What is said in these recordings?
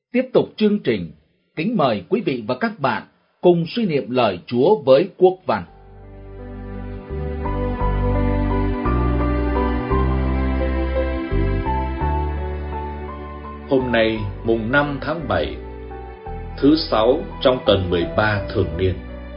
Tiếp tục chương trình, kính mời quý vị và các bạn cùng suy niệm lời Chúa với Quốc Văn. Hôm nay mùng 5 tháng 7, thứ 6 trong tuần 13 thường niên.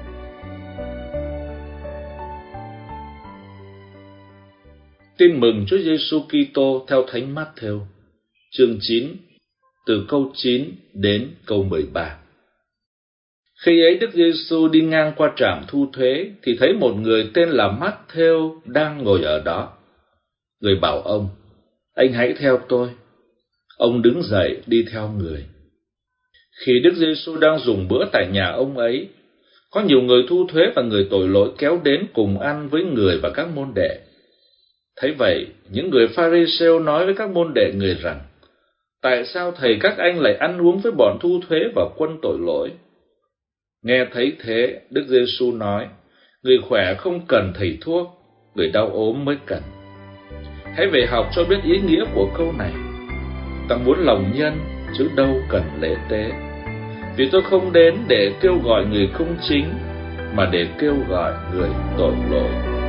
Tin mừng Chúa Giêsu Kitô theo Thánh Mát-thêu, chương 9, từ câu 9 đến câu 13. Khi ấy Đức Giêsu đi ngang qua trạm thu thuế thì thấy một người tên là Mát-thêu đang ngồi ở đó. Người bảo ông: "Anh hãy theo tôi." Ông đứng dậy đi theo người. Khi Đức Giêsu đang dùng bữa tại nhà ông ấy, có nhiều người thu thuế và người tội lỗi kéo đến cùng ăn với người và các môn đệ. Thấy vậy, những người Pha-ri-sêu nói với các môn đệ người rằng: "Tại sao thầy các anh lại ăn uống với bọn thu thuế và quân tội lỗi?" Nghe thấy thế, Đức Giêsu nói: "Người khỏe không cần thầy thuốc, người đau ốm mới cần. Hãy về học cho biết ý nghĩa của câu này: ta muốn lòng nhân chứ đâu cần lễ tế. Vì tôi không đến để kêu gọi người công chính, mà để kêu gọi người tội lỗi."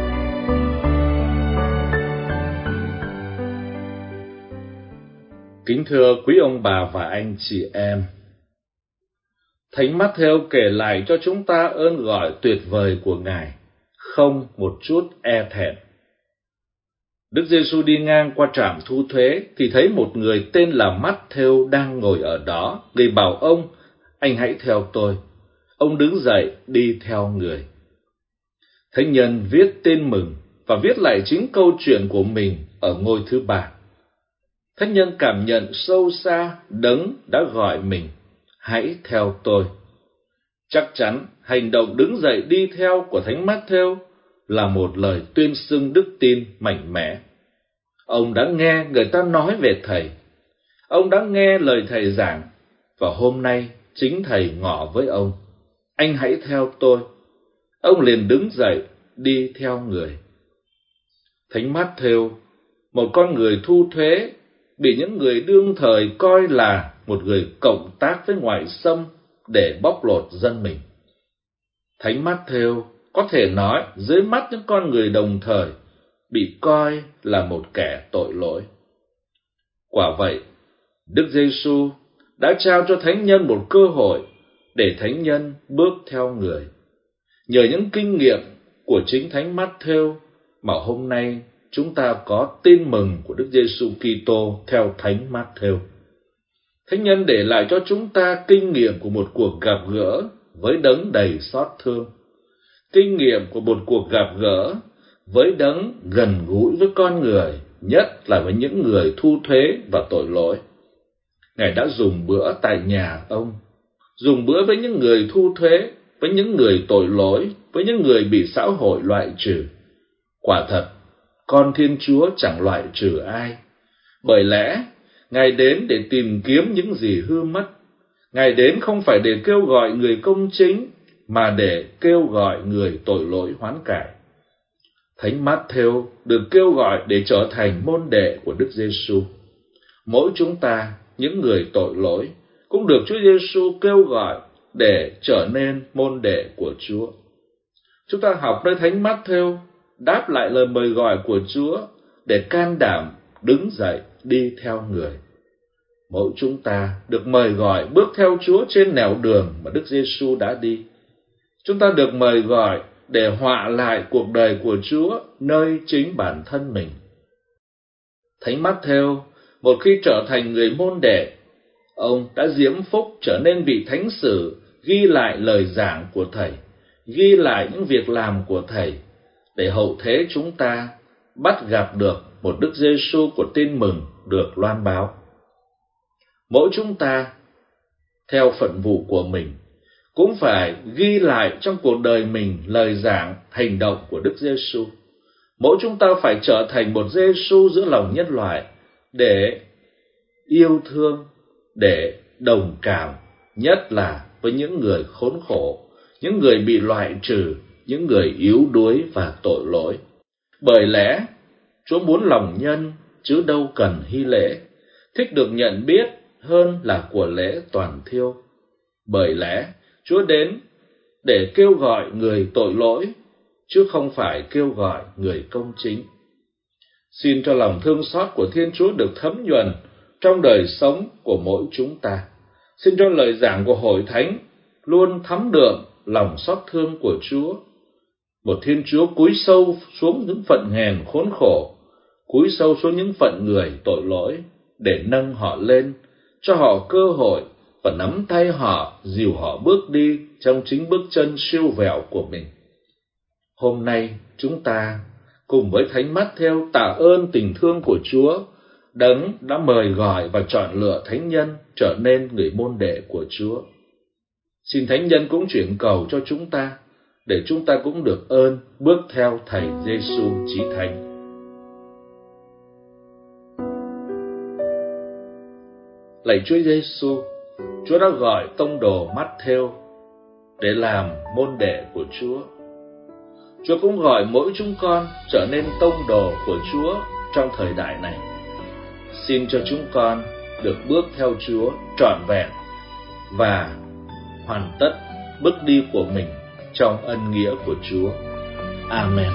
Kính thưa quý ông bà và anh chị em, Thánh Mát-thêu kể lại cho chúng ta ơn gọi tuyệt vời của Ngài, không một chút e thẹn. Đức Giêsu đi ngang qua trạm thu thuế thì thấy một người tên là Mát-thêu đang ngồi ở đó. Người bảo ông: "Anh hãy theo tôi." Ông đứng dậy đi theo người. Thánh nhân viết tin mừng và viết lại chính câu chuyện của mình ở ngôi thứ 3. Thánh nhân cảm nhận sâu xa Đấng đã gọi mình: "Hãy theo tôi." Chắc chắn hành động đứng dậy đi theo của Thánh Mát-thêu là một lời tuyên xưng đức tin mạnh mẽ. Ông đã nghe người ta nói về Thầy. Ông đã nghe lời Thầy giảng, và hôm nay chính Thầy ngỏ với ông: "Anh hãy theo tôi." Ông liền đứng dậy đi theo người. Thánh Mát-thêu, một con người thu thuế, bị những người đương thời coi là một người cộng tác với ngoại xâm để bóc lột dân mình. Thánh Mát-thêu có thể nói dưới mắt những con người đồng thời bị coi là một kẻ tội lỗi. Quả vậy, Đức Giêsu đã trao cho thánh nhân một cơ hội để thánh nhân bước theo người. Nhờ những kinh nghiệm của chính Thánh Mát-thêu mà hôm nay chúng ta có tin mừng của Đức Giêsu Kitô theo Thánh Mát-thêu. Thánh nhân để lại cho chúng ta kinh nghiệm của một cuộc gặp gỡ với Đấng đầy xót thương, kinh nghiệm của một cuộc gặp gỡ với Đấng gần gũi với con người, nhất là với những người thu thuế và tội lỗi. Ngài đã dùng bữa tại nhà ông, dùng bữa với những người thu thuế, với những người tội lỗi, với những người bị xã hội loại trừ. Quả thật, con Thiên Chúa chẳng loại trừ ai, bởi lẽ Ngài đến để tìm kiếm những gì hư mất. Ngài đến không phải để kêu gọi người công chính, mà để kêu gọi người tội lỗi hoán cải. Thánh Mát-thêu được kêu gọi để trở thành môn đệ của Đức Giêsu. Mỗi chúng ta, những người tội lỗi, cũng được Chúa Giêsu kêu gọi để trở nên môn đệ của Chúa. Chúng ta học nơi Thánh Mát-thêu, đáp lại lời mời gọi của Chúa để can đảm đứng dậy đi theo người. Mỗi chúng ta được mời gọi bước theo Chúa trên nẻo đường mà Đức Giêsu đã đi. Chúng ta được mời gọi để họa lại cuộc đời của Chúa nơi chính bản thân mình. Thánh Mát-thêu, một khi trở thành người môn đệ, ông đã diễm phúc trở nên vị thánh sử, ghi lại lời giảng của Thầy, ghi lại những việc làm của Thầy, để hậu thế chúng ta bắt gặp được một Đức Giêsu của tin mừng được loan báo. Mỗi chúng ta, theo phận vụ của mình, cũng phải ghi lại trong cuộc đời mình lời giảng, hành động của Đức Giêsu. Mỗi chúng ta phải trở thành một Giêsu giữa lòng nhân loại, để yêu thương, để đồng cảm, nhất là với những người khốn khổ, những người bị loại trừ, những người yếu đuối và tội lỗi. Bởi lẽ Chúa muốn lòng nhân chứ đâu cần hy lễ, thích được nhận biết, hơn là của lễ toàn thiêu. Bởi lẽ Chúa đến để kêu gọi người tội lỗi, chứ không phải kêu gọi người công chính. Xin cho lòng thương xót của Thiên Chúa được thấm nhuần trong đời sống của mỗi chúng ta. Xin cho lời giảng của Hội Thánh luôn thấm đượm lòng xót thương của Chúa. Một Thiên Chúa cúi sâu xuống những phận hèn khốn khổ, cúi sâu xuống những phận người tội lỗi, để nâng họ lên, cho họ cơ hội và nắm tay họ, dìu họ bước đi trong chính bước chân siêu vẹo của mình. Hôm nay chúng ta cùng với Thánh Mát-thêu tạ ơn tình thương của Chúa, Đấng đã mời gọi và chọn lựa thánh nhân trở nên người môn đệ của Chúa. Xin thánh nhân cũng chuyển cầu cho chúng ta, để chúng ta cũng được ơn bước theo Thầy Giêsu Chí Thánh. Lạy Chúa Giêsu, Chúa đã gọi tông đồ Mát-thêu để làm môn đệ của Chúa. Chúa cũng gọi mỗi chúng con trở nên tông đồ của Chúa trong thời đại này. Xin cho chúng con được bước theo Chúa trọn vẹn và hoàn tất bước đi của mình trong ân nghĩa của Chúa. Amen.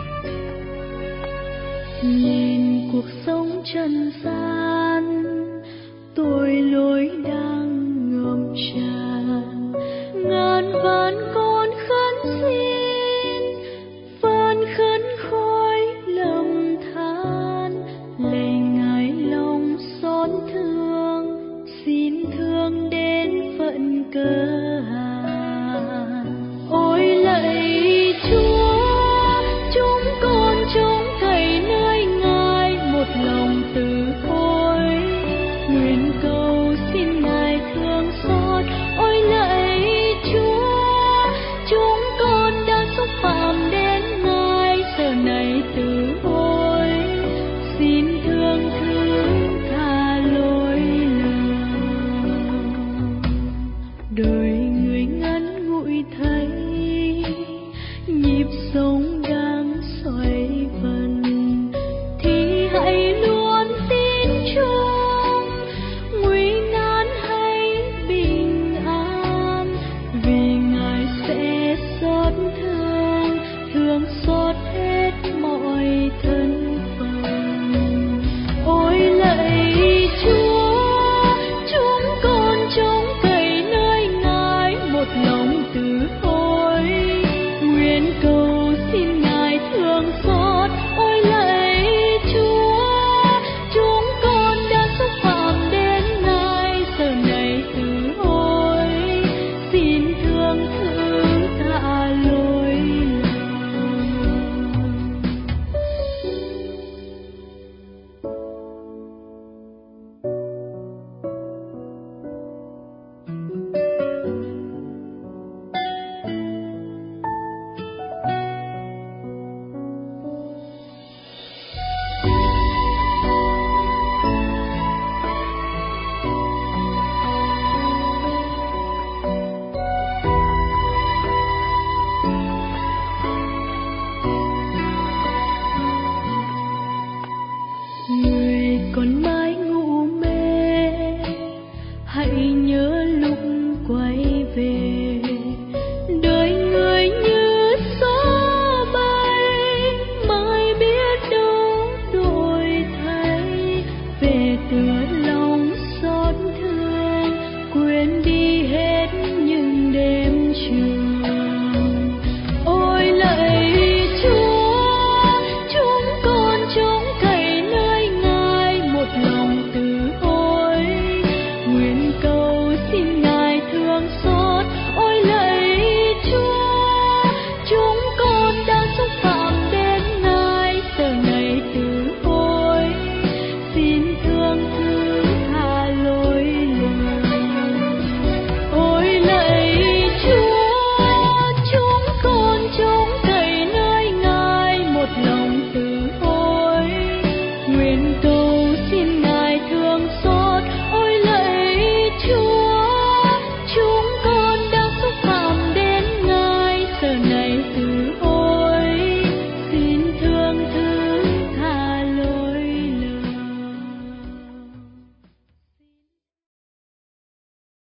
Nhìn cuộc sống trần gian, tội lỗi đang ngập tràn, ngàn vạn con khấn xin, van khấn khói lầm than, lạy Ngài lòng xót thương, xin thương đến phận cơ hàn. Ôi lạy Chúa, chúng con trông thấy nơi Ngài một lòng từ ôi, nguyện cầu xin Ngài thương xót. Ôi lạy Chúa, chúng con đã xúc phạm đến Ngài, giờ này từ ôi, xin thương thứ tha lỗi lầm. Đời người ngắn ngủi thấy nhịp sống đang xoay vần, thì hãy luôn tin chung nguy nan hay bình an, vì Ngài sẽ xót thương, thương xót hết mọi thân phận. Ôi lạy Chúa, chúng con trông cậy nơi Ngài một lòng từ ôi, nguyện cầu xin Ngài thương xót. Ôi lạy Chúa, chúng con đã xúc phạm đến Ngài, giờ này từ ôi, xin thương thứ tha lỗi lầm. Người còn mãi ngủ mê, hãy nhớ